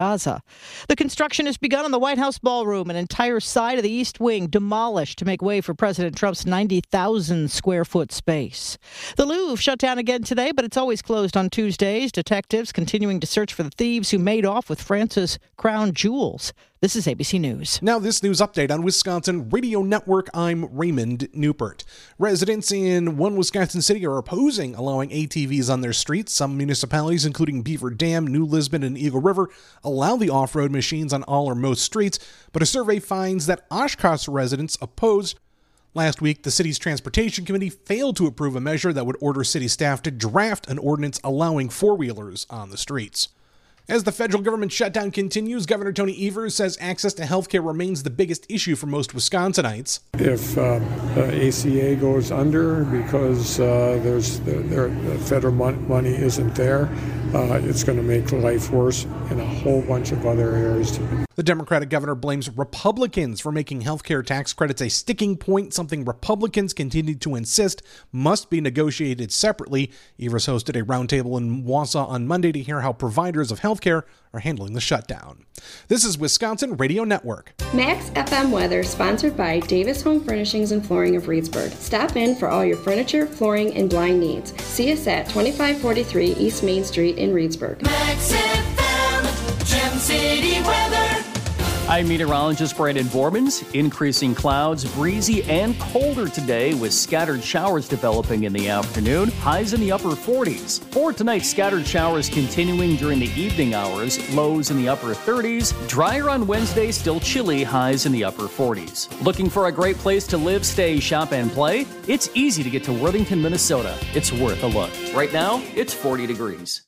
Gaza. The construction has begun on the White House ballroom, an entire side of the East Wing demolished to make way for President Trump's 90,000 square foot space. The Louvre shut down again today, but it's always closed on Tuesdays. Detectives continuing to search for the thieves who made off with France's crown jewels. This is ABC News. Now this news update on Wisconsin Radio Network. I'm Raymond Newpert. Residents in one Wisconsin city are opposing allowing ATVs on their streets. Some municipalities, including Beaver Dam, New Lisbon, and Eagle River, allow the off-road machines on all or most streets, but a survey finds that Oshkosh residents oppose. Last week, the city's transportation committee failed to approve a measure that would order city staff to draft an ordinance allowing four-wheelers on the streets. As the federal government shutdown continues, Governor Tony Evers says access to health care remains the biggest issue for most Wisconsinites. If ACA goes under because the federal money isn't there, it's going to make life worse in a whole bunch of other areas. The Democratic governor blames Republicans for making health care tax credits a sticking point, something Republicans continue to insist must be negotiated separately. Evers hosted a roundtable in Wausau on Monday to hear how providers of health care are handling the shutdown. This is Wisconsin Radio Network. Max FM weather sponsored by Davis Home Furnishings and Flooring of Reedsburg. Stop in for all your furniture, flooring, and blind needs. See us at 2543 East Main Street in Reedsburg. Max FM, Gem City weather. I'm meteorologist Brandon Vormans. Increasing clouds, breezy and colder today with scattered showers developing in the afternoon. Highs in the upper 40s. For tonight, scattered showers continuing during the evening hours. Lows in the upper 30s. Drier on Wednesday, still chilly. Highs in the upper 40s. Looking for a great place to live, stay, shop, and play? It's easy to get to Worthington, Minnesota. It's worth a look. Right now, it's 40 degrees.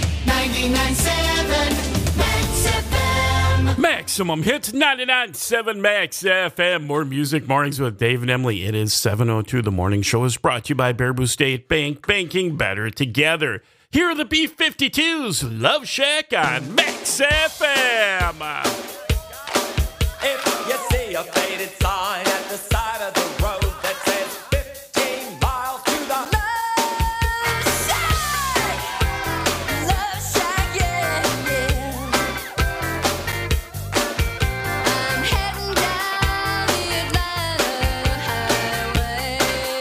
99.7 Max FM. Maximum Hits, 99.7 Max FM. More music mornings with Dave and Emily. It is 7:02. The morning show is brought to you by Baraboo State Bank. Banking better together. Here are the B-52s. Love Shack on Max FM. If you see a faded sign at the side of the road that says 15 miles to the Love Shack, yeah, yeah. I'm heading down the Atlanta highway,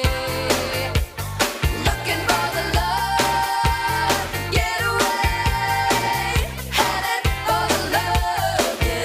looking for the love, get away, headed for the love, yeah.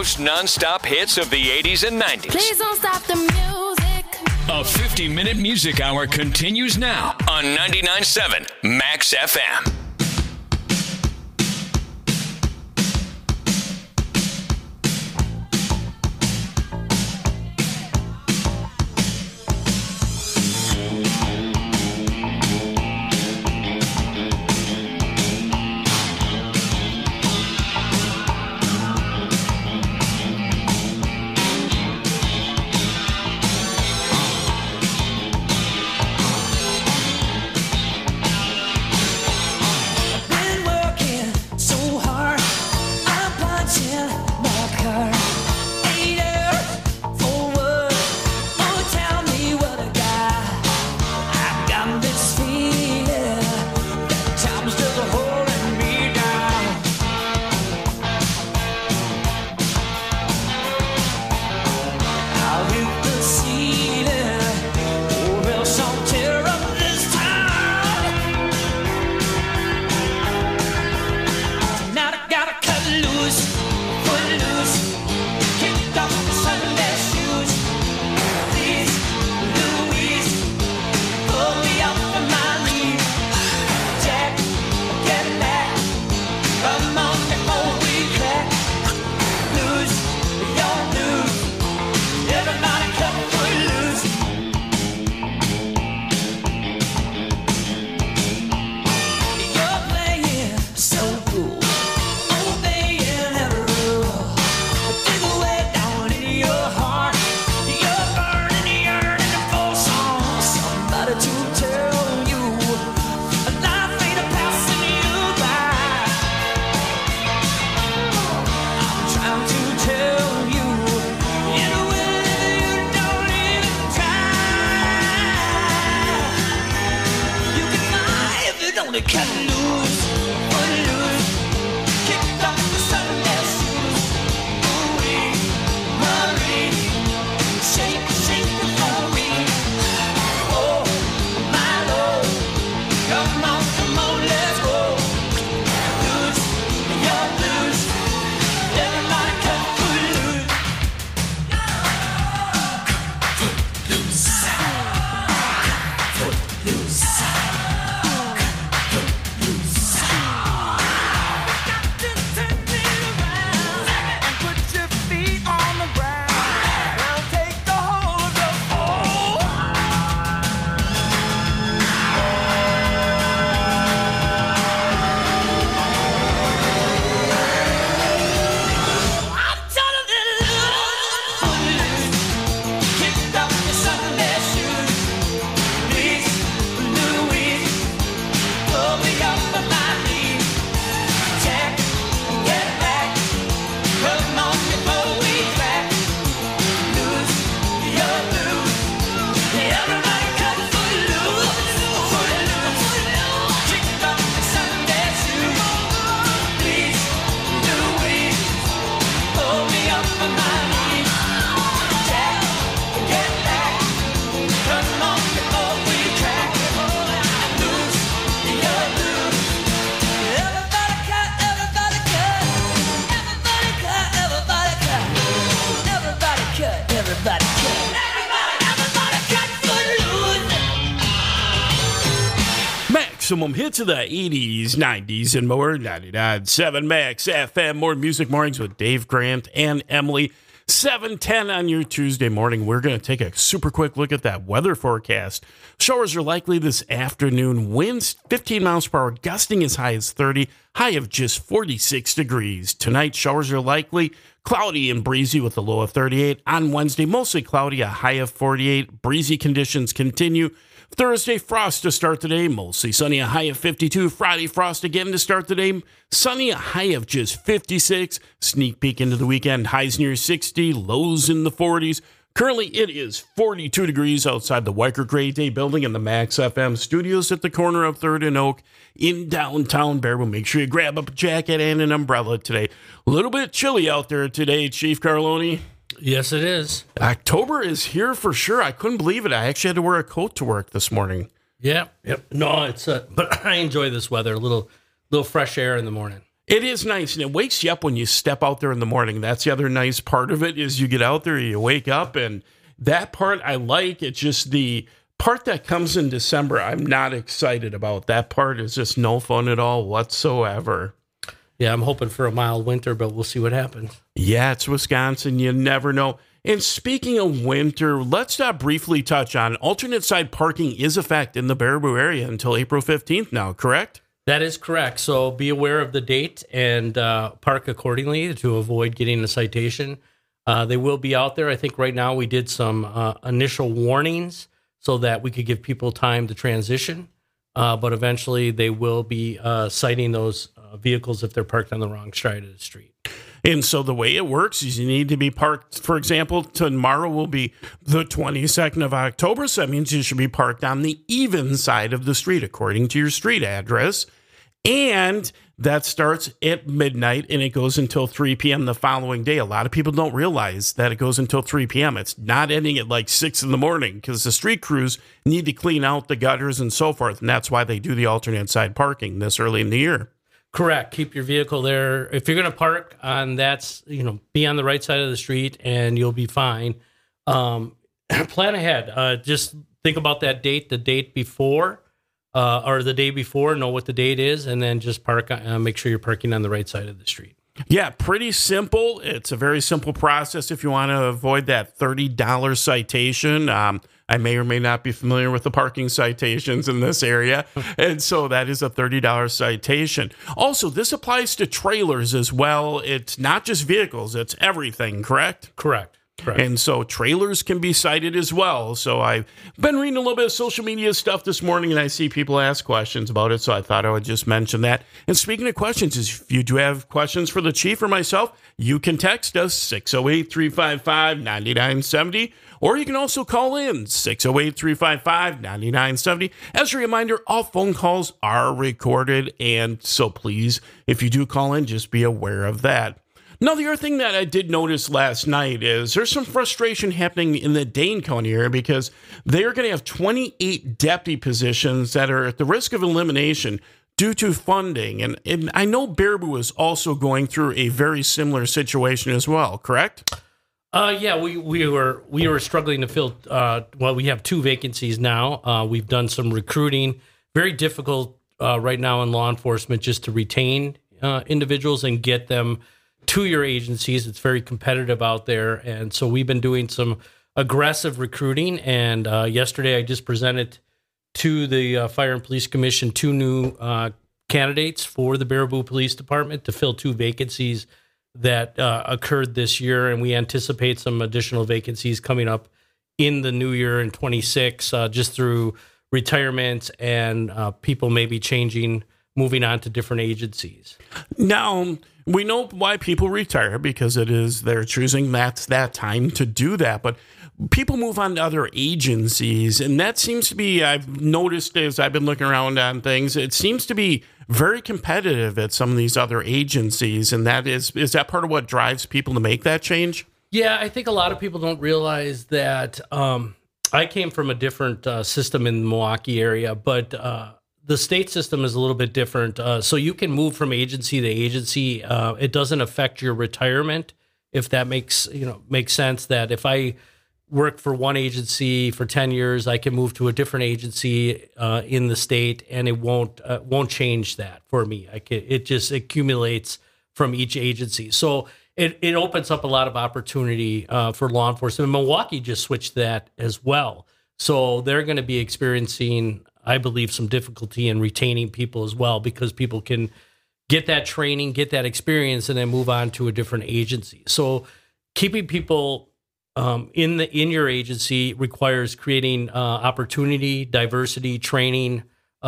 most non-stop hits of the 80s and 90s. Please don't stop the music. A 50-minute music hour continues now on 99.7 Max FM. Maximum hits of the 80s, 90s, and more. 99.7 Max FM. More Music Mornings with Dave Grant and Emily. 7:10 on your Tuesday morning. We're going to take a super quick look at that weather forecast. Showers are likely this afternoon. Winds 15 miles per hour, gusting as high as 30, high of just 46 degrees. Tonight, showers are likely. Cloudy and breezy with a low of 38. On Wednesday, mostly cloudy, a high of 48. Breezy conditions continue. Thursday, frost to start the day, mostly sunny, a high of 52. Friday, frost again to start the day, sunny, a high of just 56. Sneak peek into the weekend, highs near 60, lows in the 40s. Currently, it is 42 degrees outside the Weicker Great Day building in the Max FM studios at the corner of 3rd and Oak in downtown Baraboo. Make sure you grab up a jacket and an umbrella today. A little bit chilly out there today, Chief Carloni. Yes, it is. October is here for sure. I couldn't believe it. I actually had to wear a coat to work this morning. Yep. No, it's but I enjoy this weather. A little fresh air in the morning. It is nice, and it wakes you up when you step out there in the morning. That's the other nice part of it, is you get out there, you wake up, and that part I like. It's just the part that comes in December I'm not excited about. That part is just no fun at all whatsoever. Yeah, I'm hoping for a mild winter, but we'll see what happens. Yeah, it's Wisconsin. You never know. And speaking of winter, let's briefly touch on alternate side parking is a fact in the Baraboo area until April 15th now, correct? That is correct. So be aware of the date and park accordingly to avoid getting a citation. They will be out there. I think right now we did some initial warnings so that we could give people time to transition. But eventually they will be citing those vehicles if they're parked on the wrong side of the street. And so the way it works is you need to be parked, for example, tomorrow will be the 22nd of October. So that means you should be parked on the even side of the street according to your street address. And that starts at midnight and it goes until 3 p.m. the following day. A lot of people don't realize that it goes until 3 p.m. It's not ending at like 6 in the morning because the street crews need to clean out the gutters and so forth. And that's why they do the alternate side parking this early in the year. Correct. Keep your vehicle there. If you're going to park on be on the right side of the street and you'll be fine. Plan ahead. Just think about that date, the date before. Or the day before, know what the date is, and then just park. Make sure you're parking on the right side of the street. Yeah, pretty simple. It's a very simple process if you want to avoid that $30 citation. I may or may not be familiar with the parking citations in this area, and so that is a $30 citation. Also, this applies to trailers as well. It's not just vehicles, it's everything, correct? Correct. And so trailers can be cited as well. So I've been reading a little bit of social media stuff this morning, and I see people ask questions about it. So I thought I would just mention that. And speaking of questions, if you do have questions for the chief or myself, you can text us 608-355-9970, or you can also call in 608-355-9970. As a reminder, all phone calls are recorded. And so please, if you do call in, just be aware of that. Now, the other thing that I did notice last night is there's some frustration happening in the Dane County area because they're going to have 28 deputy positions that are at the risk of elimination due to funding. And I know Baraboo is also going through a very similar situation as well, correct? Yeah, we were struggling to fill. We have 2 vacancies now. We've done some recruiting. Very difficult right now in law enforcement just to retain individuals and get them to your agencies. It's very competitive out there. And so we've been doing some aggressive recruiting. And yesterday I just presented to the Fire and Police Commission 2 new candidates for the Baraboo Police Department to fill 2 vacancies that occurred this year. And we anticipate some additional vacancies coming up in the new year in 26, just through retirements and people maybe moving on to different agencies. Now, we know why people retire because they're choosing that time to do that. But people move on to other agencies, and that seems to be, I've noticed as I've been looking around on things, it seems to be very competitive at some of these other agencies. And is that part of what drives people to make that change? Yeah, I think a lot of people don't realize that. I came from a different system in the Milwaukee area, but the state system is a little bit different. So you can move from agency to agency. It doesn't affect your retirement, if that makes sense. That if I work for one agency for 10 years, I can move to a different agency in the state, and it won't change that for me. It just accumulates from each agency. So it opens up a lot of opportunity for law enforcement. Milwaukee just switched that as well. So they're going to be experiencing, I believe, some difficulty in retaining people as well, because people can get that training, get that experience, and then move on to a different agency. So keeping people in your agency requires creating opportunity, diversity, training,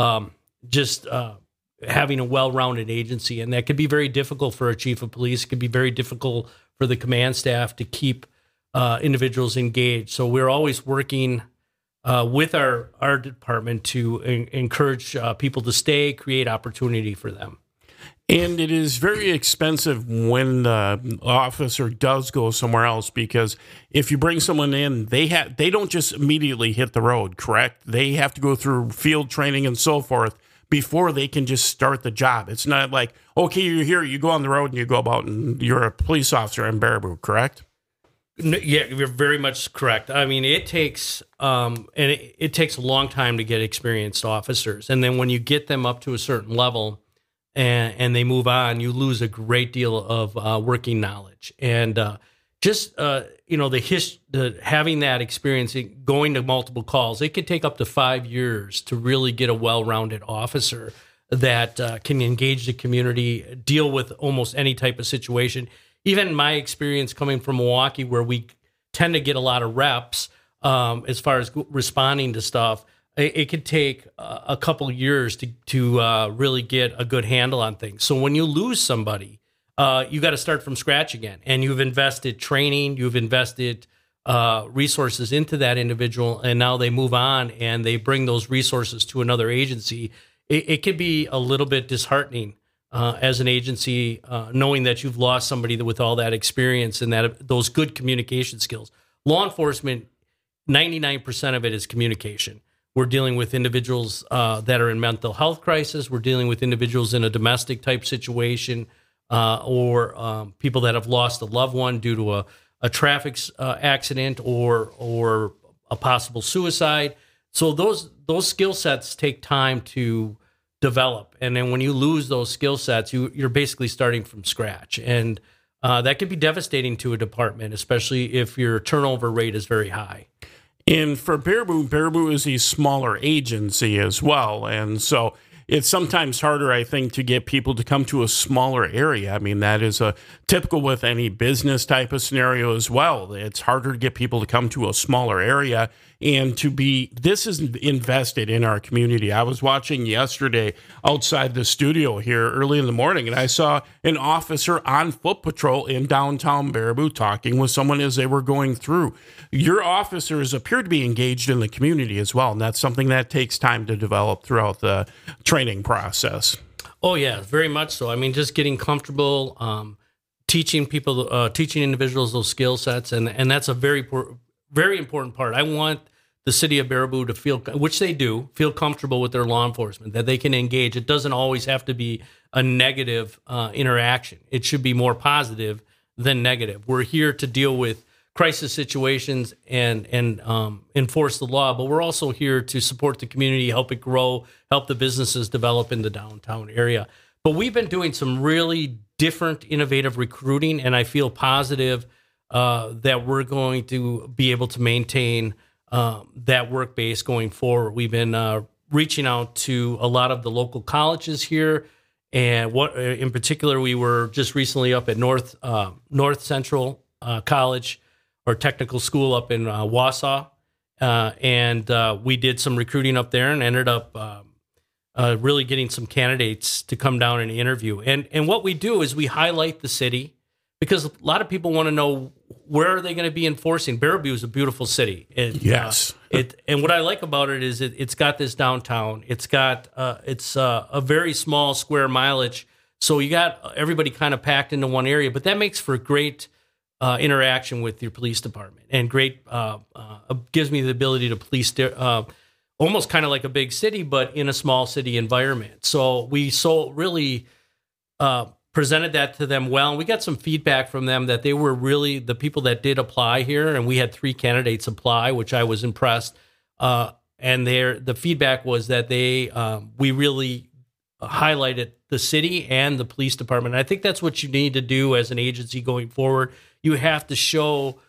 having a well-rounded agency. And that could be very difficult for a chief of police. It could be very difficult for the command staff to keep individuals engaged. So we're always working with our department to encourage people to stay, create opportunity for them. And it is very expensive when the officer does go somewhere else, because if you bring someone in, they don't just immediately hit the road, correct? They have to go through field training and so forth before they can just start the job. It's not like, okay, you're here, you go on the road and you go about and you're a police officer in Baraboo, correct? Yeah, you're very much correct. I mean, it takes it takes a long time to get experienced officers, and then when you get them up to a certain level, and they move on, you lose a great deal of working knowledge, and having that experience, going to multiple calls, it could take up to 5 years to really get a well-rounded officer that can engage the community, deal with almost any type of situation. Even my experience coming from Milwaukee, where we tend to get a lot of reps as far as responding to stuff, it could take a couple years to really get a good handle on things. So when you lose somebody, you got to start from scratch again. And you've invested training, you've invested resources into that individual, and now they move on and they bring those resources to another agency. It could be a little bit disheartening. As an agency, knowing that you've lost somebody with all that experience and those good communication skills. Law enforcement, 99% of it is communication. We're dealing with individuals that are in mental health crisis. We're dealing with individuals in a domestic type situation or people that have lost a loved one due to a traffic accident or a possible suicide. So those skill sets take time to develop, and then when you lose those skill sets, you're basically starting from scratch, and that can be devastating to a department, especially if your turnover rate is very high. And for Baraboo is a smaller agency as well, and so it's sometimes harder, I think, to get people to come to a smaller area. I mean, that is typical with any business type of scenario as well. It's harder to get people to come to a smaller area and this is invested in our community. I was watching yesterday outside the studio here early in the morning, and I saw an officer on foot patrol in downtown Baraboo talking with someone as they were going through. Your officers appear to be engaged in the community as well, and that's something that takes time to develop throughout the training process. Oh, yeah, very much so. I mean, just getting comfortable, teaching individuals those skill sets, and that's a very important part. I want the city of Baraboo to feel, which they do, feel comfortable with their law enforcement, that they can engage. It doesn't always have to be a negative interaction. It should be more positive than negative. We're here to deal with crisis situations and enforce the law, but we're also here to support the community, help it grow, help the businesses develop in the downtown area. But we've been doing some really different, innovative recruiting, and I feel positive that we're going to be able to maintain that work base going forward. We've been reaching out to a lot of the local colleges here, and what in particular, we were just recently up at North Central College or Technical School up in Wausau, and we did some recruiting up there and ended up really getting some candidates to come down and interview. And what we do is we highlight the city, because a lot of people want to know, where are they going to be enforcing? Baraboo is a beautiful city. Yes. And what I like about it is it's got this downtown. It's got it's a very small square mileage, so you got everybody kind of packed into one area. But that makes for great interaction with your police department, and great gives me the ability to police almost kind of like a big city, but in a small city environment. So we really presented that to them well. And we got some feedback from them that they were really the people that did apply here. And we had 3 candidates apply, which I was impressed. And the feedback was that we really highlighted the city and the police department. And I think that's what you need to do as an agency going forward. You have to show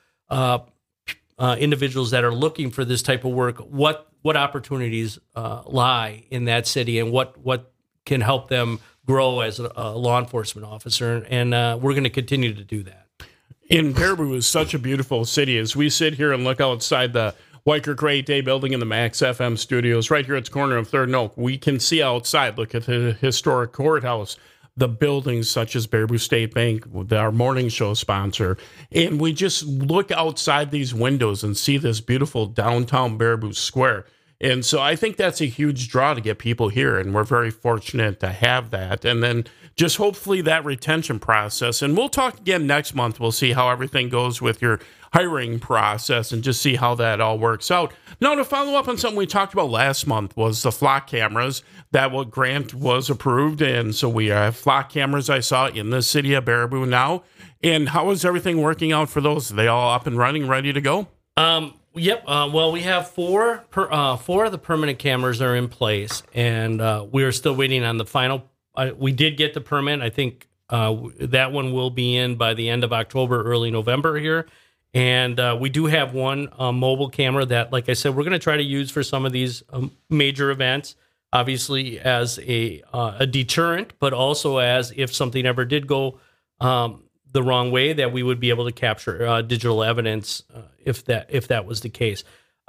individuals that are looking for this type of work what opportunities lie in that city, and what can help them grow as a law enforcement officer. And we're going to continue to do that. And Baraboo is such a beautiful city. As we sit here and look outside the White Creek 8A building in the Max FM studios, right here at the corner of 3rd and Oak, we can see outside, look at the historic courthouse, the buildings such as Baraboo State Bank, our morning show sponsor. And we just look outside these windows and see this beautiful downtown Baraboo Square. And so I think that's a huge draw to get people here, and we're very fortunate to have that. And then just hopefully that retention process. And we'll talk again next month. We'll see how everything goes with your hiring process and just see how that all works out. Now, to follow up on something we talked about last month was the flock cameras. That what grant was approved, and so we have flock cameras I saw in the city of Baraboo now. And how is everything working out for those? Are they all up and running, ready to go? Yep. Well, we have four of the permanent cameras are in place, and we are still waiting on the final. We did get the permit. I think that one will be in by the end of October, early November here. And we do have one mobile camera that, like I said, we're going to try to use for some of these major events, obviously as a deterrent, but also as if something ever did go the wrong way, that we would be able to capture digital evidence if that was the case.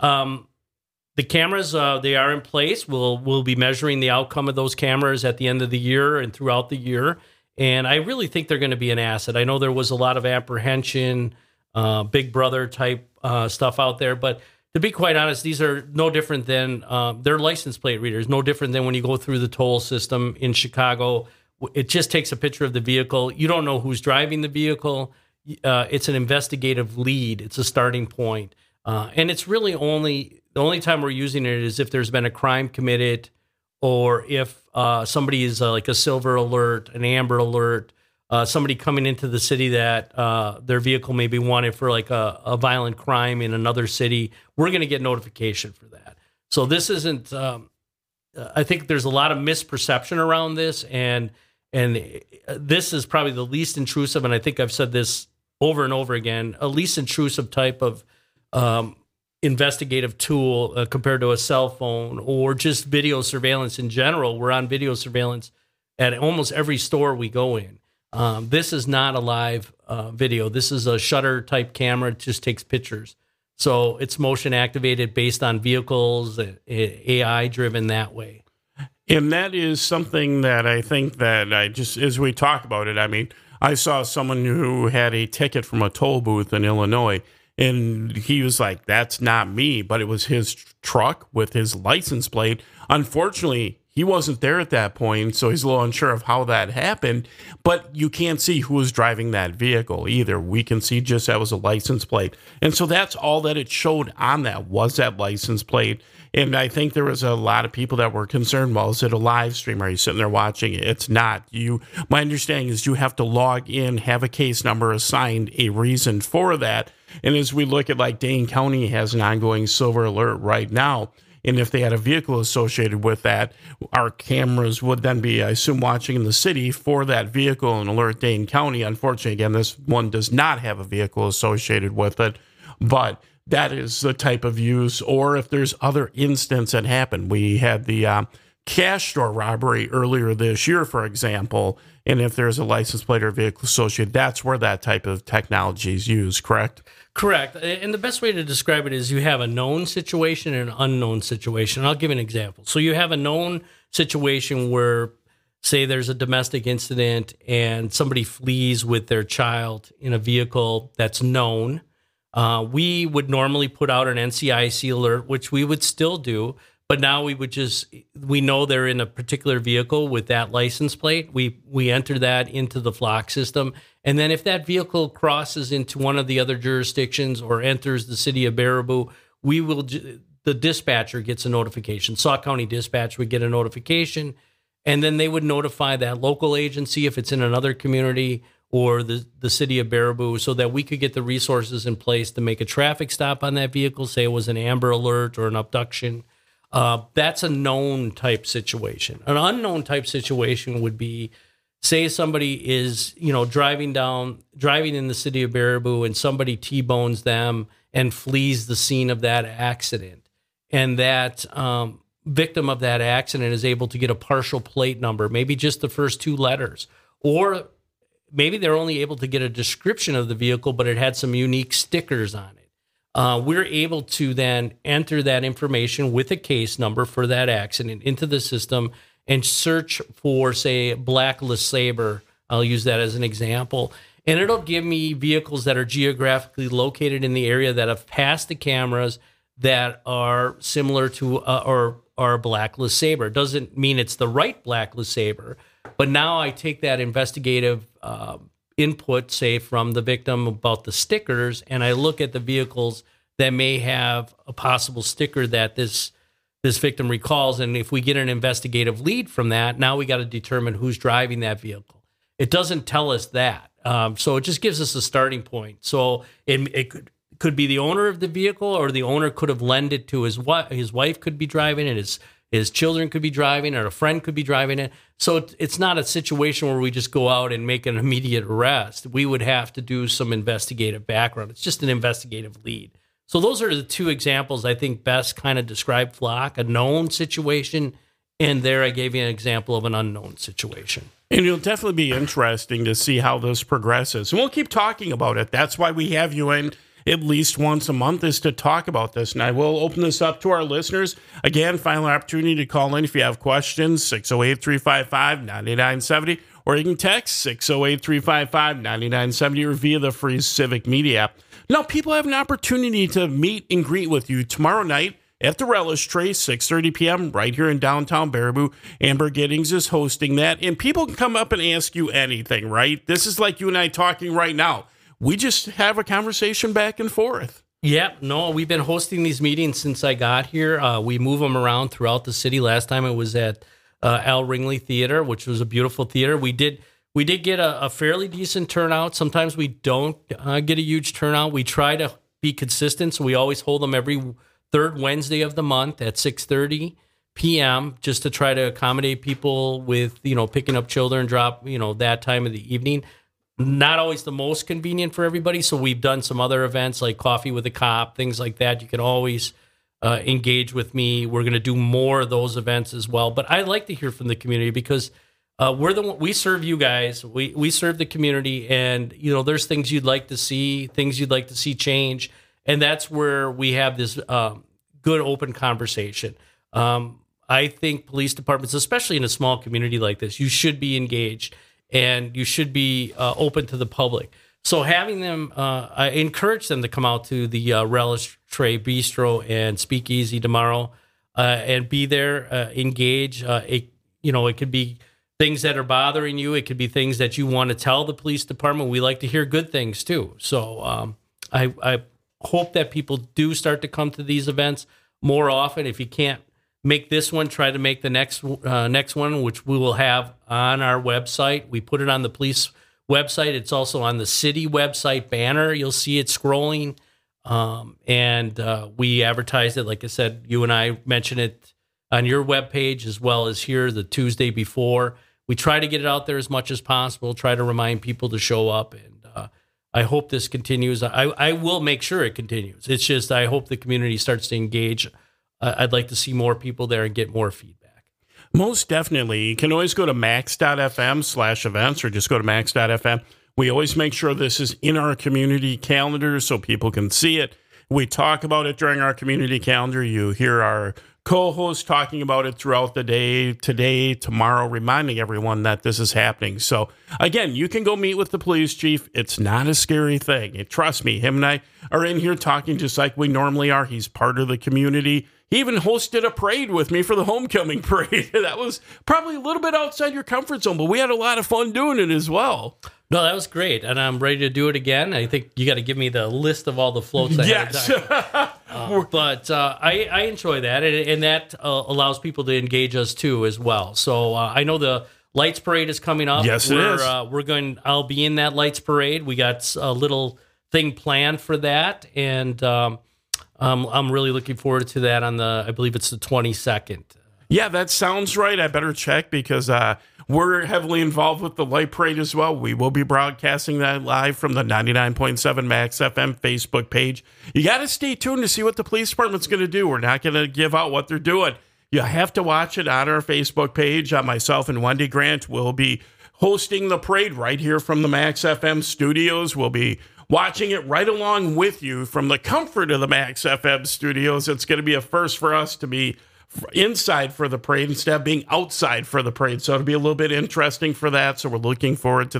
The cameras, they are in place. We'll be measuring the outcome of those cameras at the end of the year and throughout the year. And I really think they're going to be an asset. I know there was a lot of apprehension, Big Brother type stuff out there, but to be quite honest, these are no different than they're license plate readers, no different than when you go through the toll system in Chicago. It just takes a picture of the vehicle. You don't know who's driving the vehicle. It's an investigative lead. It's a starting point. And it's really the only time we're using it is if there's been a crime committed, or if somebody is like a silver alert, an amber alert, somebody coming into the city that their vehicle may be wanted for like a violent crime in another city. We're going to get notification for that. So this isn't, I think there's a lot of misperception around this, and this is probably the least intrusive, and I think I've said this over and over again, a least intrusive type of investigative tool compared to a cell phone or just video surveillance in general. We're on video surveillance at almost every store we go in. This is not a live video. This is a shutter type camera. It just takes pictures. So it's motion activated based on vehicles, AI driven that way. And that is something that I think that as we talk about it, I mean, I saw someone who had a ticket from a toll booth in Illinois, and he was like, that's not me, but it was his truck with his license plate. Unfortunately, he wasn't there at that point, so he's a little unsure of how that happened, but you can't see who was driving that vehicle either. We can see just that was a license plate. And so that's all that it showed on that was that license plate. And I think there was a lot of people that were concerned, well, is it a live stream? Are you sitting there watching it? It's not. My understanding is you have to log in, have a case number assigned, a reason for that. And as we look at like Dane County has an ongoing silver alert right now, and if they had a vehicle associated with that, our cameras would then be, I assume, watching in the city for that vehicle and alert Dane County. Unfortunately, again, this one does not have a vehicle associated with it, but that is the type of use. Or if there's other incidents that happen, we had the cash store robbery earlier this year, for example, and if there's a license plate or vehicle associated, that's where that type of technology is used, correct? Correct. And the best way to describe it is you have a known situation and an unknown situation. I'll give an example. So you have a known situation where, say, there's a domestic incident and somebody flees with their child in a vehicle that's known. We would normally put out an NCIC alert, which we would still do, but now we know they're in a particular vehicle with that license plate. We enter that into the flock system. And then if that vehicle crosses into one of the other jurisdictions or enters the city of Baraboo, the dispatcher gets a notification. Sauk County Dispatch would get a notification, and then they would notify that local agency if it's in another community or the city of Baraboo, so that we could get the resources in place to make a traffic stop on that vehicle, say it was an Amber Alert or an abduction. That's a known type situation. An unknown type situation would be, say somebody is, driving in the city of Baraboo and somebody T-bones them and flees the scene of that accident. And that victim of that accident is able to get a partial plate number, maybe just the first two letters. Or maybe they're only able to get a description of the vehicle, but it had some unique stickers on it. We're able to then enter that information with a case number for that accident into the system and search for, say, Black LeSabre. I'll use that as an example. And it'll give me vehicles that are geographically located in the area that have passed the cameras, that are similar to or are a Black LeSabre. Doesn't mean it's the right Black LeSabre, but now I take that investigative input, say from the victim about the stickers, and I look at the vehicles that may have a possible sticker that this victim recalls, and if we get an investigative lead from that, now we got to determine who's driving that vehicle. It doesn't tell us that, so it just gives us a starting point. So it could be the owner of the vehicle, or the owner could have lent it to his wife. His wife could be driving it. His children could be driving, or a friend could be driving it. So it's not a situation where we just go out and make an immediate arrest. We would have to do some investigative background. It's just an investigative lead. So those are the two examples I think best kind of describe Flock, a known situation, and there I gave you an example of an unknown situation. And it'll definitely be interesting to see how this progresses. And we'll keep talking about it. That's why we have you in at least once a month, is to talk about this. And I will open this up to our listeners. Again, final opportunity to call in if you have questions, 608-355-9970, or you can text 608-355-9970 or via the free Civic Media app. Now, people have an opportunity to meet and greet with you tomorrow night at the Relish Tray, 6:30 p.m. right here in downtown Baraboo. Amber Giddings is hosting that, and people can come up and ask you anything, right? This is like you and I talking right now. We just have a conversation back and forth. Yeah, no, we've been hosting these meetings since I got here. We move them around throughout the city. Last time it was at Al Ringley Theater, which was a beautiful theater. We did get a fairly decent turnout. Sometimes we don't get a huge turnout. We try to be consistent, so we always hold them every third Wednesday of the month at 6:30 p.m. just to try to accommodate people with, picking up children, drop, that time of the evening. Not always the most convenient for everybody, so we've done some other events like Coffee with a Cop, things like that. You can always engage with me. We're going to do more of those events as well. But I like to hear from the community because we serve you guys. We serve the community, and there's things you'd like to see, change, and that's where we have this good open conversation. I think police departments, especially in a small community like this, you should be engaged. And you should be open to the public. So having them, I encourage them to come out to the Relish Tray Bistro and Speakeasy tomorrow and be there, engage. It could be things that are bothering you. It could be things that you want to tell the police department. We like to hear good things too. So I hope that people do start to come to these events more often. If you can't make this one, try to make the next one, which we will have on our website. We put it on the police website. It's also on the city website banner. You'll see it scrolling. And we advertise it, like I said, you and I mentioned it on your webpage as well as here the Tuesday before. We try to get it out there as much as possible, try to remind people to show up. And I hope this continues. I will make sure it continues. It's just I hope the community starts to engage. I'd like to see more people there and get more feedback. Most definitely. You can always go to max.fm/events or just go to max.fm. We always make sure this is in our community calendar so people can see it. We talk about it during our community calendar. You hear our co-hosts talking about it throughout the day, today, tomorrow, reminding everyone that this is happening. So, again, you can go meet with the police chief. It's not a scary thing. Trust me, him and I are in here talking just like we normally are. He's part of the community. He even hosted a parade with me for the homecoming parade. That was probably a little bit outside your comfort zone, but we had a lot of fun doing it as well. No, that was great, and I'm ready to do it again. I think you got to give me the list of all the floats. Yes. But I enjoy that, and that allows people to engage us too as well. So I know the Lights Parade is coming up. Yes, it is. I'll be in that Lights Parade. We got a little thing planned for that, and I'm really looking forward to that on I believe it's the 22nd. Yeah, that sounds right. I better check because we're heavily involved with the Light Parade as well. We will be broadcasting that live from the 99.7 Max FM Facebook page. You got to stay tuned to see what the police department's going to do. We're not going to give out what they're doing. You have to watch it on our Facebook page. Myself and Wendy Grant will be hosting the parade right here from the Max FM studios. We'll be watching it right along with you from the comfort of the Max FM studios. It's going to be a first for us to be inside for the parade instead of being outside for the parade. So it'll be a little bit interesting for that. So we're looking forward to that.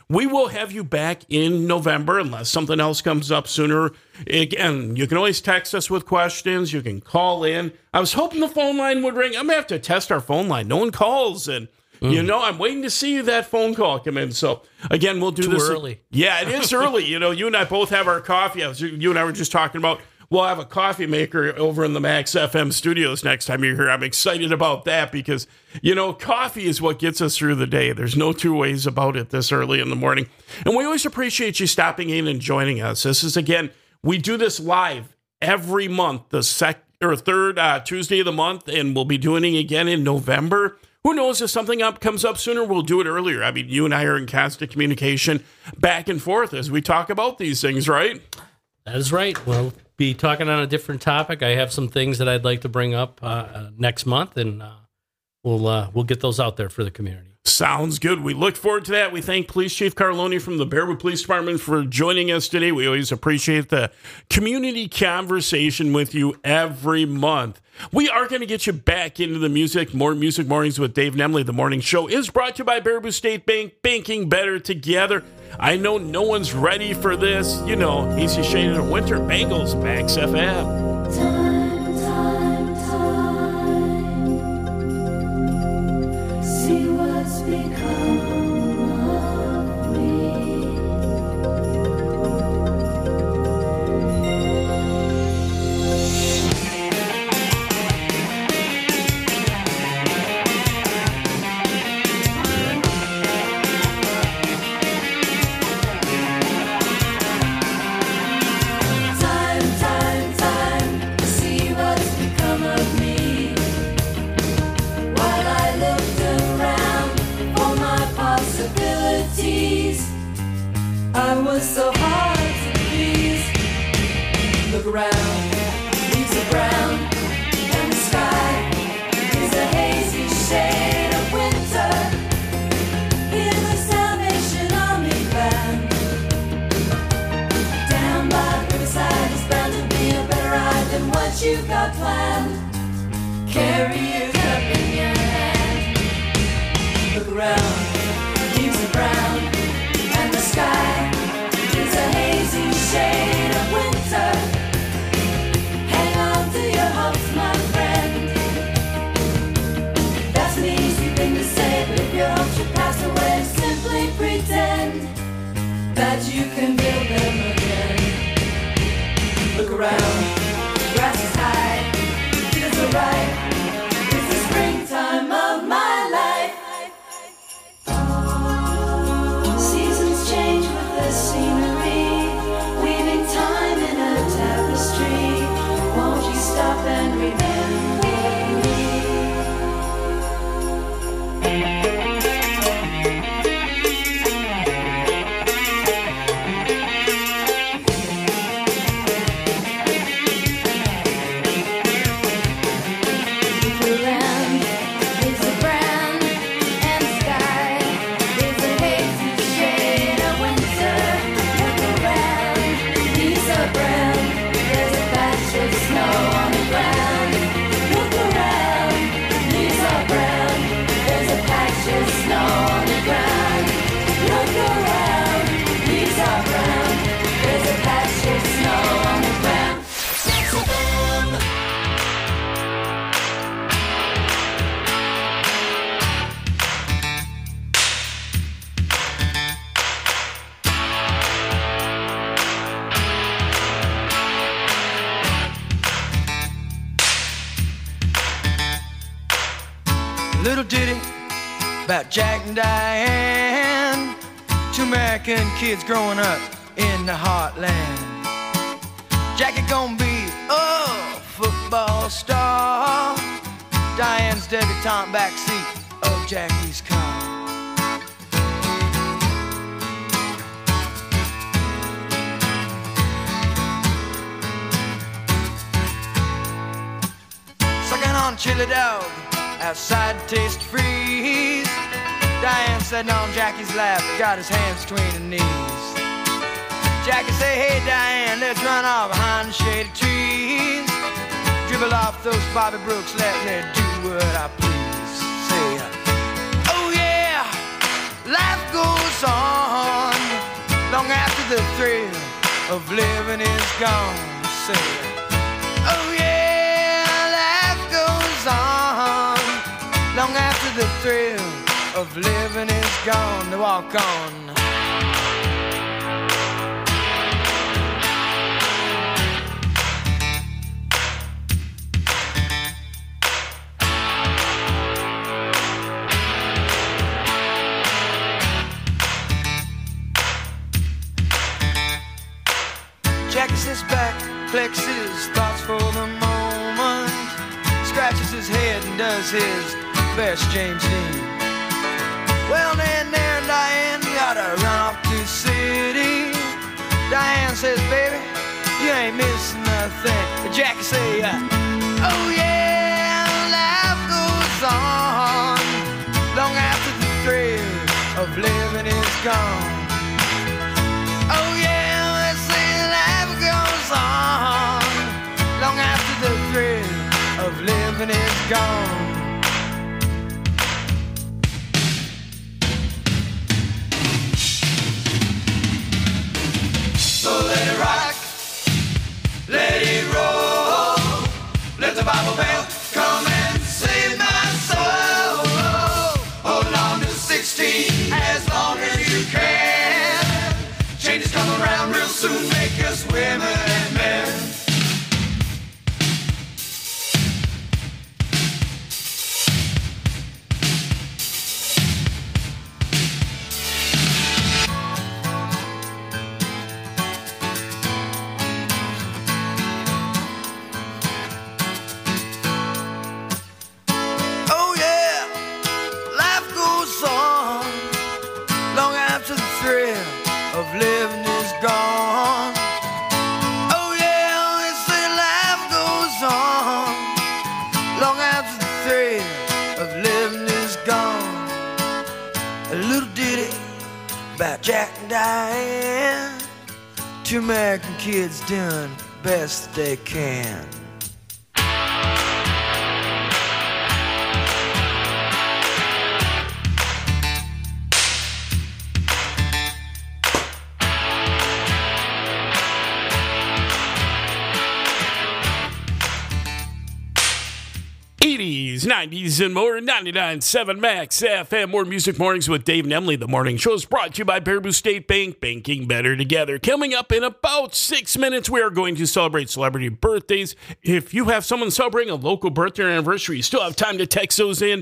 We will have you back in November unless something else comes up sooner. Again, you can always text us with questions. You can call in. I was hoping the phone line would ring. I'm going to have to test our phone line. No one calls. And, I'm waiting to see that phone call come in. So, again, we'll do this. Too early. Yeah, it is early. You and I both have our coffee. You and I were just talking about, we'll have a coffee maker over in the Max FM studios next time you're here. I'm excited about that because, coffee is what gets us through the day. There's no two ways about it this early in the morning. And we always appreciate you stopping in and joining us. This is, again, we do this live every month, the third Tuesday of the month, and we'll be doing it again in November. Who knows, if something comes up sooner, we'll do it earlier. I mean, you and I are in constant communication back and forth as we talk about these things, right? That is right. We'll be talking on a different topic. I have some things that I'd like to bring up next month, and we'll get those out there for the community. Sounds good. We look forward to that. We thank Police Chief Carloni from the Baraboo Police Department for joining us today. We always appreciate the community conversation with you every month. We are going to get you back into the music. More Music Mornings with Dave and Emily. The morning show is brought to you by Baraboo State Bank, banking better together. I know no one's ready for this. AC Shade in winter. Bengals, Max FM. See what's become of me. Time, see what's become of me. While I looked around for my possibilities, I was so hard to please. Look around, leaves are brown, and the sky is a hazy shade of winter. Hear the Salvation Army band. Down by the riverside is bound to be a better ride than what you've got planned. Carry your cup in your hand. Look around, leaves are brown, and the sky is a hazy shade of winter. Hang on to your hopes, my friend. That's an easy thing to say, but if your hopes should pass away, simply pretend that you can build them again. Look around, grass is high, fields are ripe. It's the springtime of my life. Seasons change with the scenery, weaving time in a tapestry. Won't you stop and remember me? Little ditty about Jack and Diane, two American kids growing up in the heartland. Jackie gonna be a football star, Diane's debutante backseat of Jackie's car. Sucking on a chili dog outside Taste Freeze. Diane sitting on Jackie's lap, got his hands between her knees. Jackie say, hey Diane, let's run off behind the shady trees. Dribble off those Bobby Brooks, let me do what I please. Say, oh yeah, life goes on. long after the thrill of living is gone. Say, oh yeah, life goes on, long after the thrill of living is gone. To walk on. Jackie sits back, collects his thoughts for the moment, scratches his head and does his best James Dean. Well, then there Diane gotta run off to the city. Diane says, baby, you ain't missing nothing. But Jackie say, oh yeah, life goes on, long after the thrill of living is gone. Oh yeah, let's say life goes on, long after the thrill of living is gone. So let it rock, let it roll, let the Bible belt come and save my soul. Hold on to 16 as long as you can. Changes come around real soon, make us women and men. Oh yeah, life goes on, long after the thrill of living is gone. Oh yeah, they say life goes on, long after the thrill of living is gone. A little ditty about Jack and Diane, two American kids doing the best they can. '80s, '90s, and more. 99.7 Max FM. More Music Mornings with Dave and Emily. The morning show is brought to you by Baraboo State Bank. Banking better together. Coming up in about 6 minutes, we are going to celebrate celebrity birthdays. If you have someone celebrating a local birthday or anniversary, you still have time to text those in.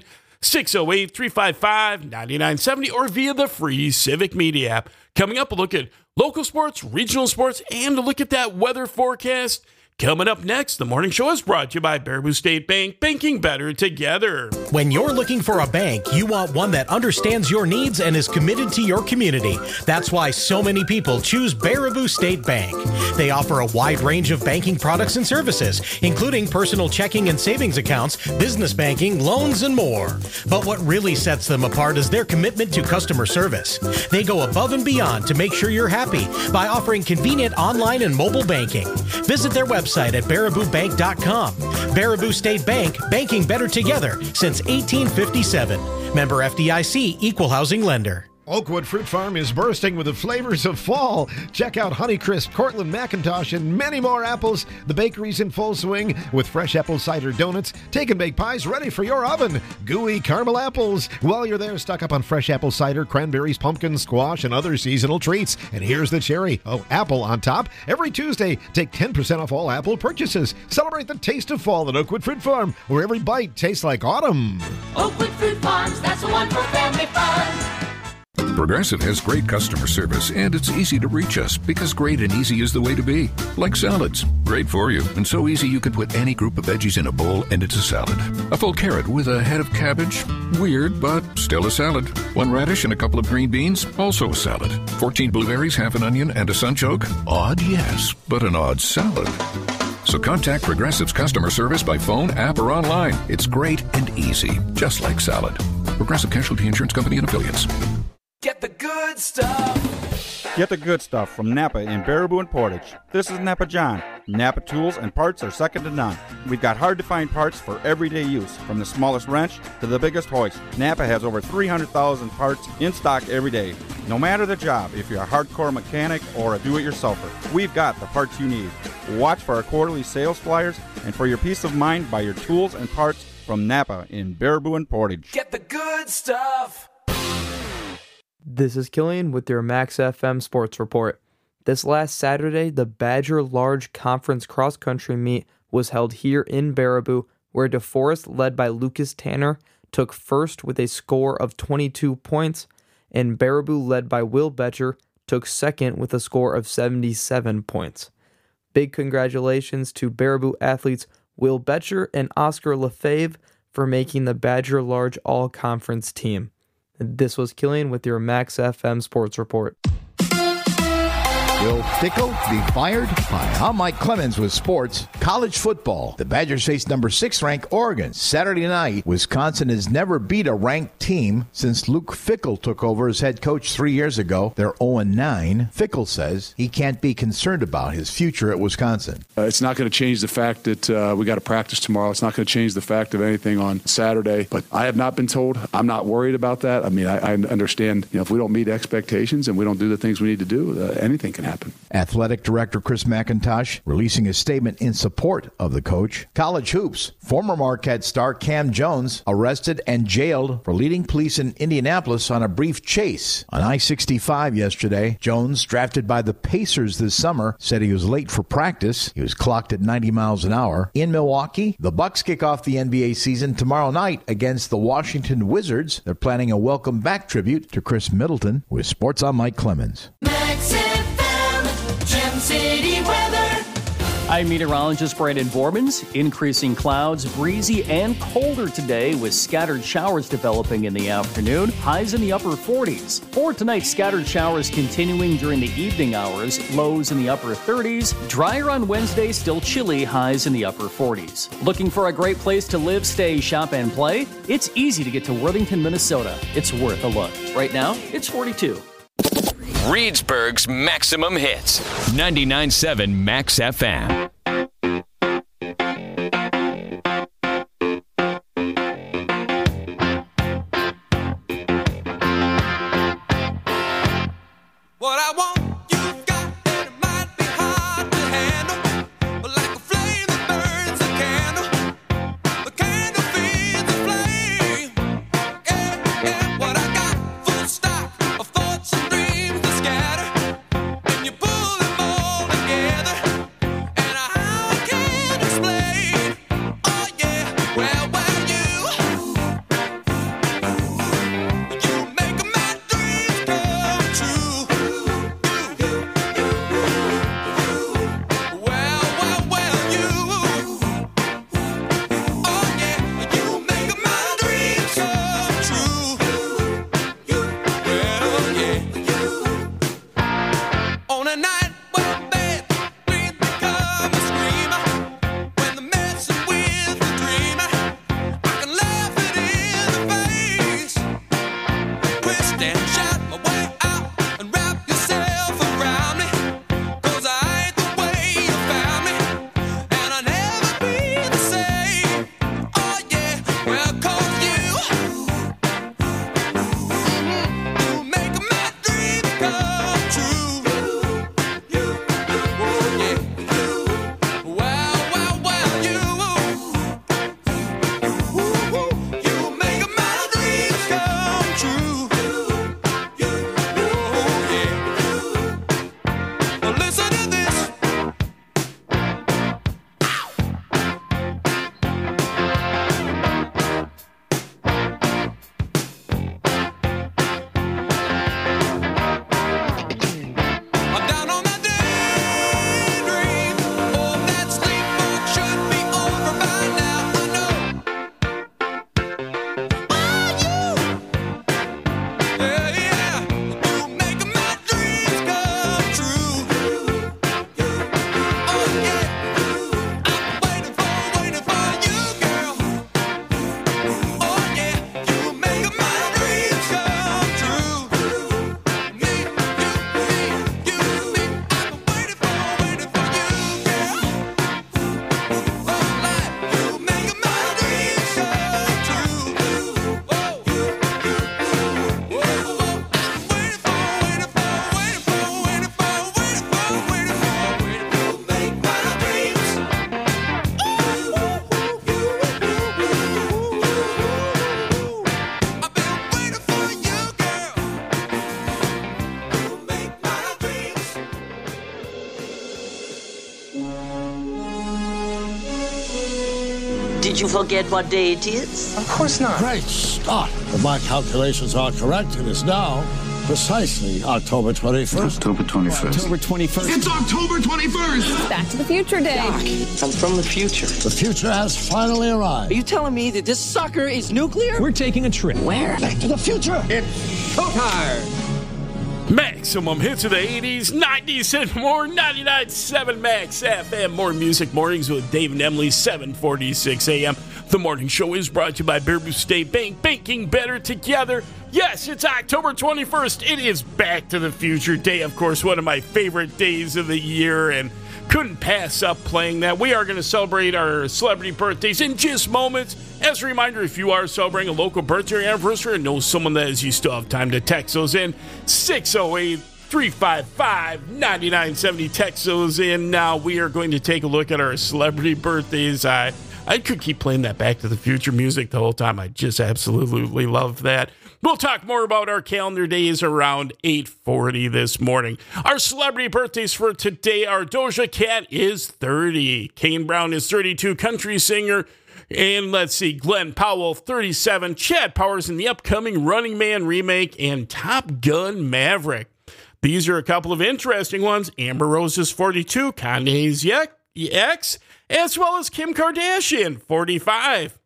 608-355-9970 or via the free Civic Media app. Coming up, a look at local sports, regional sports, and a look at that weather forecast. Coming up next, the morning show is brought to you by Baraboo State Bank, banking better together. When you're looking for a bank, you want one that understands your needs and is committed to your community. That's why so many people choose Baraboo State Bank. They offer a wide range of banking products and services, including personal checking and savings accounts, business banking, loans, and more. But what really sets them apart is their commitment to customer service. They go above and beyond to make sure you're happy by offering convenient online and mobile banking. Visit their website at baraboobank.com. Baraboo State Bank, banking better together since 1857. Member FDIC, Equal Housing Lender. Oakwood Fruit Farm is bursting with the flavors of fall. Check out Honeycrisp, Cortland McIntosh, and many more apples. The bakery's in full swing with fresh apple cider donuts, take and bake pies ready for your oven, gooey caramel apples. While you're there, stock up on fresh apple cider, cranberries, pumpkins, squash, and other seasonal treats. And here's the cherry. Oh, apple on top. Every Tuesday, take 10% off all apple purchases. Celebrate the taste of fall at Oakwood Fruit Farm, where every bite tastes like autumn. Oakwood Fruit Farms, that's the one for family fun. Progressive has great customer service, and it's easy to reach us because great and easy is the way to be. Like salads, great for you, and so easy you can put any group of veggies in a bowl and it's a salad. A full carrot with a head of cabbage, weird, but still a salad. One radish and a couple of green beans, also a salad. 14 blueberries, half an onion, and a sunchoke? Odd, yes, but an odd salad. So contact Progressive's customer service by phone, app, or online. It's great and easy, just like salad. Progressive Casualty Insurance Company and Affiliates. Get the good stuff Get the good stuff from Napa in Baraboo and Portage. This is Napa John. Napa tools and parts are second to none. We've got hard-to-find parts for everyday use, from the smallest wrench to the biggest hoist. Napa has over 300,000 parts in stock every day. No matter the job, if you're a hardcore mechanic or a do-it-yourselfer, we've got the parts you need. Watch for our quarterly sales flyers, and for your peace of mind, buy your tools and parts from Napa in Baraboo and Portage. Get the good stuff. This is Killian with your Max FM Sports Report. This last Saturday, the Badger Large Conference Cross Country Meet was held here in Baraboo, where DeForest, led by Lucas Tanner, took first with a score of 22 points, and Baraboo, led by Will Betcher, took second with a score of 77 points. Big congratulations to Baraboo athletes Will Betcher and Oscar Lefebvre for making the Badger Large All-Conference team. This was Killian with your Max FM Sports Report. Will Fickell be fired? Hi, I'm Mike Clemens with sports. College football. The Badgers face number 6 ranked Oregon Saturday night. Wisconsin has never beat a ranked team since Luke Fickell took over as head coach 3 years ago. They're 0-9. Fickell says he can't be concerned about his future at Wisconsin. It's not going to change the fact that we got to practice tomorrow. It's not going to change the fact of anything on Saturday. But I have not been told. I'm not worried about that. I mean, I understand, if we don't meet expectations and we don't do the things we need to do, anything can happen. Athletic Director Chris McIntosh releasing a statement in support of the coach. College hoops. Former Marquette star Cam Jones arrested and jailed for leading police in Indianapolis on a brief chase on I-65 yesterday. Jones, drafted by the Pacers this summer, said he was late for practice. He was clocked at 90 miles an hour. In Milwaukee, the Bucks kick off the NBA season tomorrow night against the Washington Wizards. They're planning a welcome back tribute to Chris Middleton. With sports, I'm Mike Clemens. Gem City weather. I'm meteorologist Brandon Bormans. Increasing clouds, breezy and colder today with scattered showers developing in the afternoon. Highs in the upper 40s. For tonight, scattered showers continuing during the evening hours. Lows in the upper 30s. Drier on Wednesday, still chilly. Highs in the upper 40s. Looking for a great place to live, stay, shop, and play? It's easy to get to Worthington, Minnesota. It's worth a look. Right now, it's 42. Reedsburg's maximum hits. 99.7 Max FM. What I want, you've got, and it might be hard to handle. But like a flame that burns a candle, the candle feeds the flame. Yeah, yeah, what I got, full stock of thoughts and dreams that scatter. And you pull them all together. And I Did you forget what day it is? Of course not. Great start. If my calculations are correct, it is now precisely October 21st. October 21st. October 21st. It's October 21st! Back to the Future Day. Doc, I'm from the future. The future has finally arrived. Are you telling me that this sucker is nuclear? We're taking a trip. Where? Back to the future. It's showtime! Maximum hits of the 80s, 90s, and more. 99.7 Max FM. More Music Mornings with Dave and Emily, 7:46 a.m. The morning show is brought to you by Baraboo State Bank. Banking better together. Yes, it's October 21st. It is Back to the Future Day. Of course, one of my favorite days of the year, and couldn't pass up playing that. We are going to celebrate our celebrity birthdays in just moments. As a reminder, if you are celebrating a local birthday or anniversary or know someone that is, you still have time to text those in. 608-355-9970. Text those in. Now we are going to take a look at our celebrity birthdays. I could keep playing that Back to the Future music the whole time. I just absolutely love that. We'll talk more about our calendar days around 8:40 this morning. Our celebrity birthdays for today are Doja Cat is 30. Kane Brown is 32, country singer. And let's see, Glenn Powell, 37. Chad Powers in the upcoming Running Man remake and Top Gun Maverick. These are a couple of interesting ones. Amber Rose is 42, Kanye's ex, as well as Kim Kardashian, 45.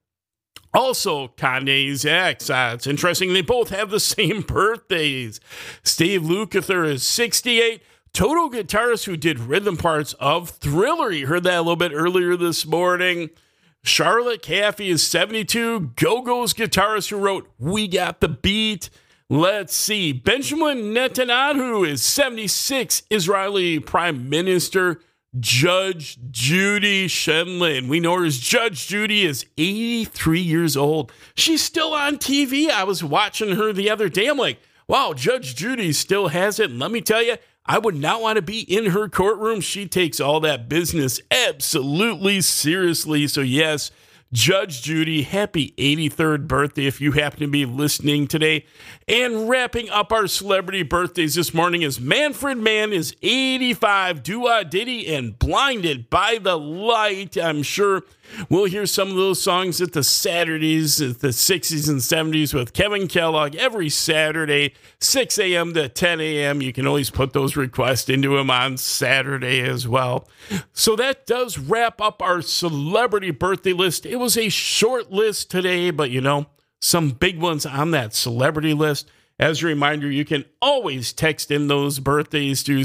Also, Kanye's ex. It's interesting, they both have the same birthdays. Steve Lukather is 68. Total guitarist who did rhythm parts of Thriller. You heard that a little bit earlier this morning. Charlotte Caffey is 72. Go-Go's guitarist who wrote We Got the Beat. Let's see. Benjamin Netanyahu is 76. Israeli Prime Minister. Judge Judy Shenlin. We know her as Judge Judy is 83 years old. She's still on TV. I was watching her the other day. I'm like, wow, Judge Judy still has it. And let me tell you, I would not want to be in her courtroom. She takes all that business absolutely seriously. So yes, Judge Judy, happy 83rd birthday if you happen to be listening today. And wrapping up our celebrity birthdays this morning is Manfred Mann is 85, Dua Diddy and Blinded by the Light. I'm sure we'll hear some of those songs at the Saturdays, at the 60s and 70s with Kevin Kellogg every Saturday, 6 a.m. to 10 a.m. You can always put those requests into him on Saturday as well. So that does wrap up our celebrity birthday list. It was a short list today, but you know, some big ones on that celebrity list. As a reminder, you can always text in those birthdays to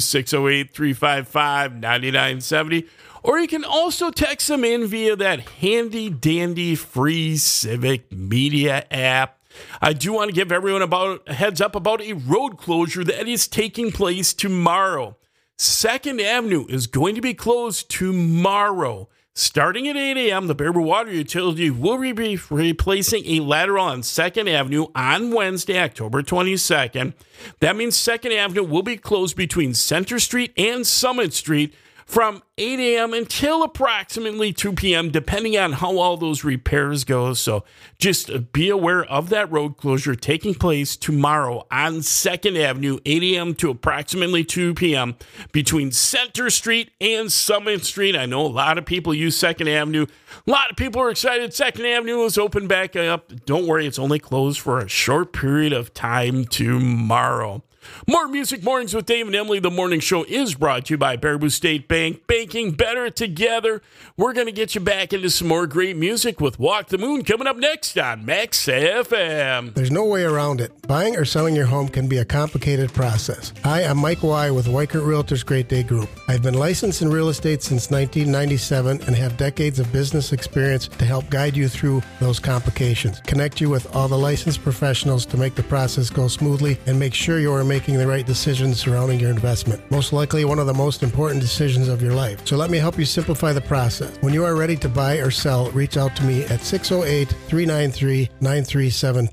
608-355-9970, or you can also text them in via that handy dandy free Civic Media app. I do want to give everyone a heads up about a road closure that is taking place tomorrow. 2nd Avenue is going to be closed tomorrow. Starting at 8 a.m., the Baraboo Water Utility will be replacing a lateral on 2nd Avenue on Wednesday, October 22nd. That means 2nd Avenue will be closed between Center Street and Summit Street from 8 a.m. until approximately 2 p.m., depending on how all those repairs go. So just be aware of that road closure taking place tomorrow on 2nd Avenue, 8 a.m. to approximately 2 p.m. between Center Street and Summit Street. I know a lot of people use 2nd Avenue. A lot of people are excited 2nd Avenue is open back up. Don't worry, it's only closed for a short period of time tomorrow. More Music Mornings with Dave and Emily. The morning show is brought to you by Baraboo State Bank. Banking better together. We're going to get you back into some more great music with Walk the Moon coming up next on Max FM. There's no way around it. Buying or selling your home can be a complicated process. Hi, I'm Mike Y. with Weichert Realtors Great Day Group. I've been licensed in real estate since 1997 and have decades of business experience to help guide you through those complications. Connect you with all the licensed professionals to make the process go smoothly and make sure you are making the right decisions surrounding your investment. Most likely one of the most important decisions of your life. So let me help you simplify the process. When you are ready to buy or sell, reach out to me at 608-393-9372.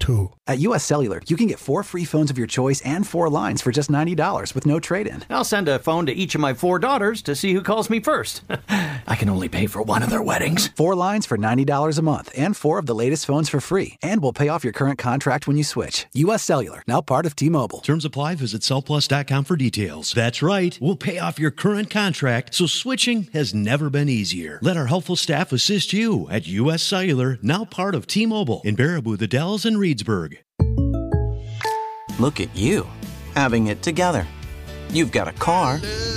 At U.S. Cellular, you can get 4 free phones of your choice and 4 lines for just $90 with no trade-in. I'll send a phone to each of my 4 daughters to see who calls me first. I can only pay for one of their weddings. 4 lines for $90 a month and 4 of the latest phones for free. And we'll pay off your current contract when you switch. U.S. Cellular, now part of T-Mobile. Terms apply. Visit cellplus.com for details. That's right. We'll pay off your current contract, so switching has never been easier. Let our helpful staff assist you at U.S. Cellular, now part of T-Mobile in Baraboo, the Dells, and Reedsburg. Look at you, having it together. You've got a car.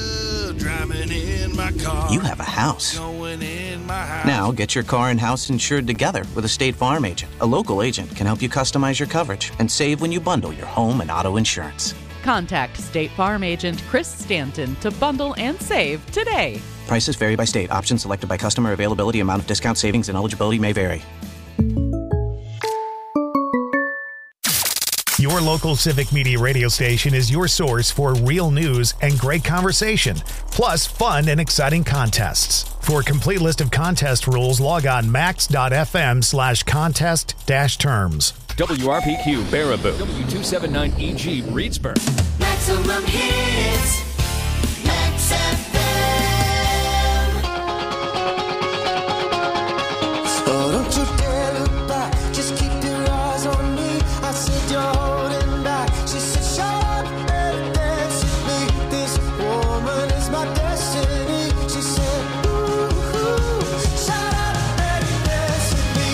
You have a house. Now get your car and house insured together with a State Farm agent. A local agent can help you customize your coverage and save when you bundle your home and auto insurance. Contact State Farm agent Chris Stanton to bundle and save today. Prices vary by state. Options selected by customer. Availability, amount of discount, savings, and eligibility may vary. Your local Civic Media radio station is your source for real news and great conversation, plus fun and exciting contests. For a complete list of contest rules, log on max.fm/contest-terms. WRPQ Baraboo, W279EG Reedsburg. Maximum hits. Max FM. Oh, don't you dare look back. Just keep your eyes on me. I said you're holding back. She said, shut up and dance with me. This woman is my destiny. She said, ooh, shut up and dance with me.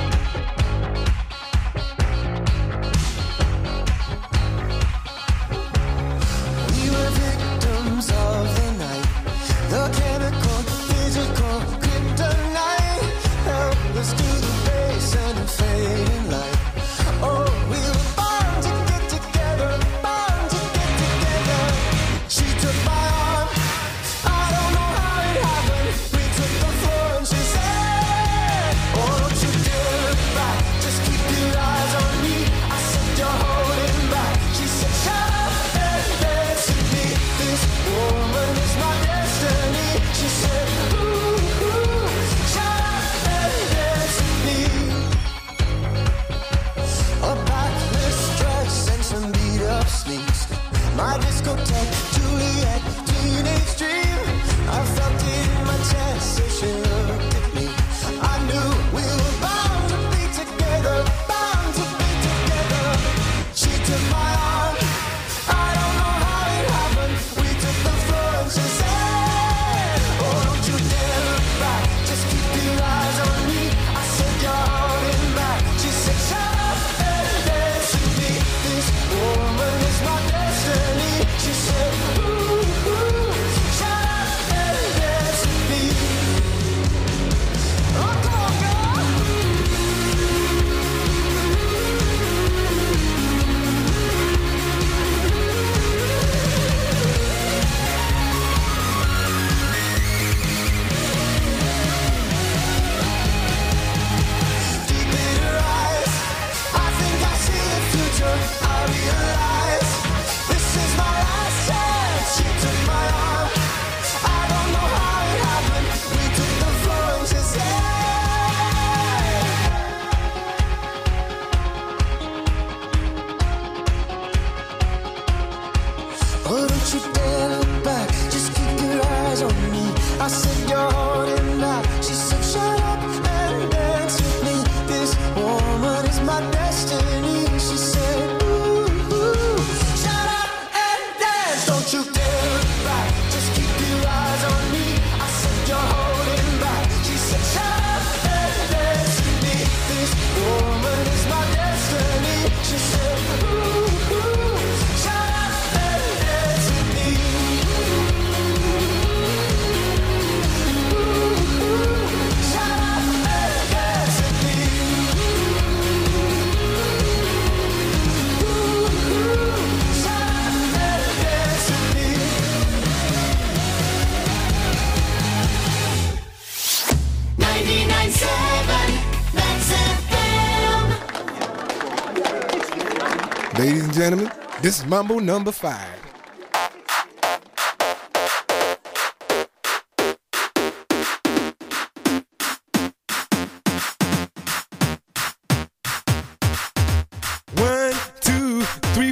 We were victims of the night. The chemical, physical, kryptonite. Helpless to the base and the fading light. Oh, we were born to get together, born to get together. She took my arm, I don't know how it happened. We took the floor and she said, oh, don't you dare look back, just keep your eyes on me. I said, you're holding back. She said, shut up and dance with me. This woman is my destiny. She said, ooh, shut up and dance with me. A backless dress and some beat up sneaks. My discotheque, Juliet, teenage dream. I felt it in my chest as she looked at me. I knew we were bound to be together, bound to be together. She took my arm, I don't know how it happened. We took the floor and she said, oh, don't you dare look back, just keep your eyes on me. I said, you're holding back. She said, shut up and dance with me. This woman is my destiny. She said, ooh, shut up and dance with me. Oh, come on, girl. Deep in her eyes, I think I see the future. I realize this is my last chance. She took my arm, I don't know how it happened. We took the floor and she said, oh, don't you dare look back, just keep your eyes on me. I said, you're holding back. She said, shut up and dance with me. This woman is my destiny. She said, ooh, shut up and dance. Don't you dare look back, just keep your eyes on me. I said, you're holding back. She said, shut up and dance with me. This woman is my destiny. She said, ooh, shut up and dance with me. Shut up and dance with me. Shut up and dance with me. 99.7 Max FM. Ladies and gentlemen, this is Mambo number 5. When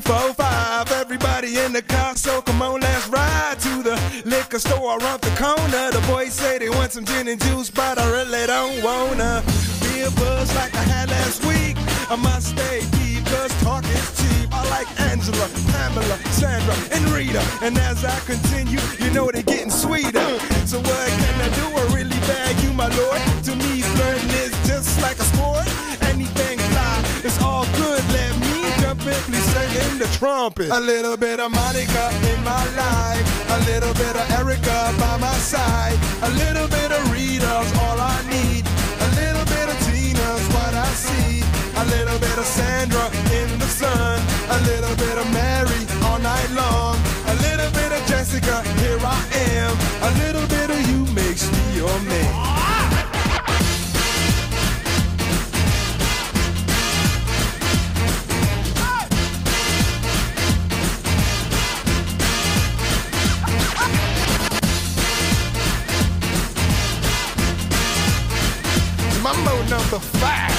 4, 5, everybody in the car, so come on, let's ride to the liquor store around the corner. The boys say they want some gin and juice, but I really don't wanna be a buzz like I had last week. I must stay deep, cause talk is cheap. I like Angela, Pamela, Sandra, and Rita. And as I continue, you know they're getting sweeter. So what can I do? I really bag you, my lord. To me, flirting is just like a sport. Anything fly, it's all good. Let me jump in, please sing the trumpet. A little bit of Monica in my life. A little bit of Erica by my side. A little bit of Rita's all I need. A little bit of Tina's what I see. A little bit of Sandra in the sun. A little bit of Mary all night long. A little bit of Jessica, here I am. A little bit of you makes me your man. Mambo number 5.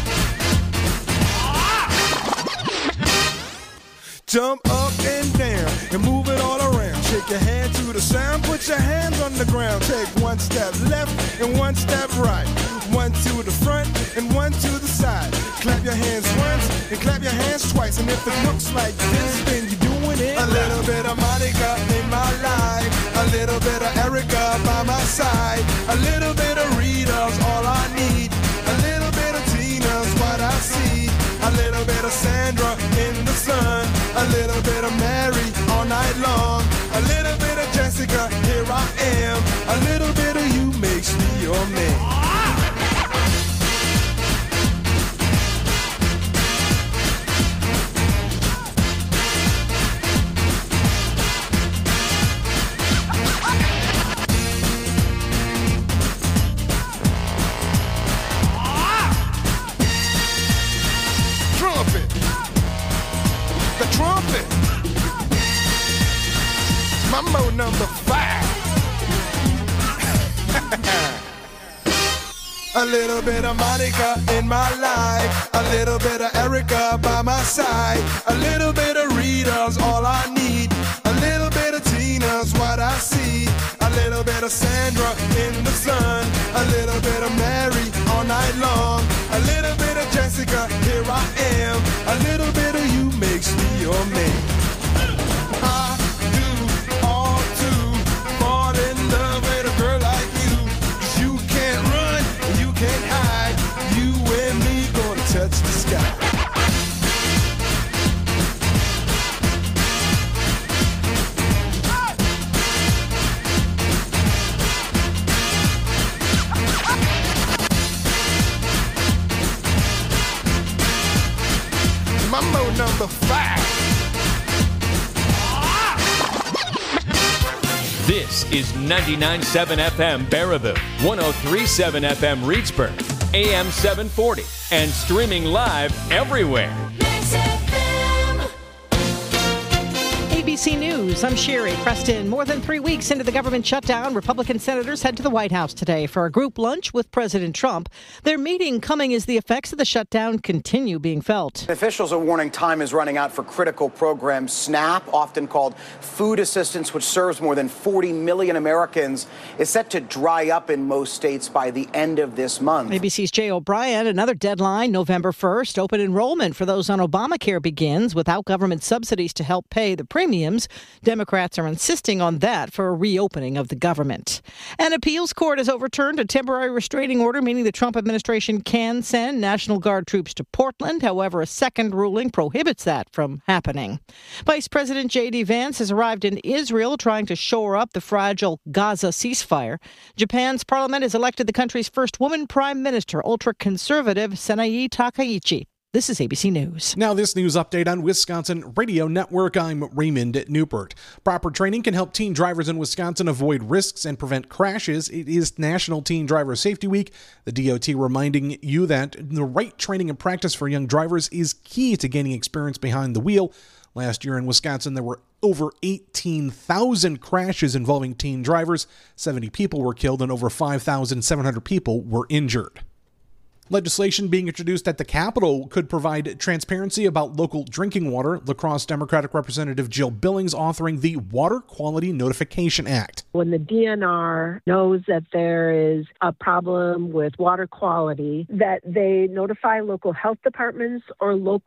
Jump up and down and move it all around. Shake your hand to the sound, put your hands on the ground. Take one step left and one step right. One to the front and one to the side. Clap your hands once and clap your hands twice. And if it looks like this, then you're doing it. A little bit of Monica in my life. A little bit of Erica by my side. A little bit of Rita's all I need. A little bit of Tina's what I see. A little bit of Sandra in the sun. A little bit of Mary all night long. A little bit of Jessica, here I am. A little bit of you makes me your man. Trumpet. Mambo number 5. A little bit of Monica in my life. A little bit of Erica by my side. A little bit of Rita's all I need. A little bit of Tina's what I see. A little bit of Sandra in the sun. A little bit of Mary all night long. A little bit of Jessica, here I am. A little bit of you makes me your man. I do all to fall in love with a girl like you. 'Cause you can't run, you can't hide. You and me gonna touch the sky. Mambo number 5. This is 99.7 FM Baraboo, 103.7 FM Reedsburg, AM 740, and streaming live everywhere. ABC News, I'm Sherry Preston. More than 3 weeks into the government shutdown, Republican senators head to the White House today for a group lunch with President Trump. Their meeting coming as the effects of the shutdown continue being felt. Officials are warning time is running out for critical program SNAP, often called food assistance, which serves more than 40 million Americans, is set to dry up in most states by the end of this month. ABC's Jay O'Brien, another deadline, November 1st. Open enrollment for those on Obamacare begins without government subsidies to help pay the premiums. Democrats are insisting on that for a reopening of the government. An appeals court has overturned a temporary restraining order, meaning the Trump administration can send National Guard troops to Portland. However, a second ruling prohibits that from happening. Vice President J.D. Vance has arrived in Israel trying to shore up the fragile Gaza ceasefire. Japan's parliament has elected the country's first woman prime minister, ultra-conservative Sanae Takaichi. This is ABC News. Now this news update on Wisconsin Radio Network. I'm Raymond Newport. Proper training can help teen drivers in Wisconsin avoid risks and prevent crashes. It is National Teen Driver Safety Week. The DOT reminding you that the right training and practice for young drivers is key to gaining experience behind the wheel. Last year in Wisconsin, there were over 18,000 crashes involving teen drivers. 70 people were killed and over 5,700 people were injured. Legislation being introduced at the Capitol could provide transparency about local drinking water. La Crosse Democratic Representative Jill Billings authoring the Water Quality Notification Act. When the DNR knows that there is a problem with water quality, that they notify local health departments or local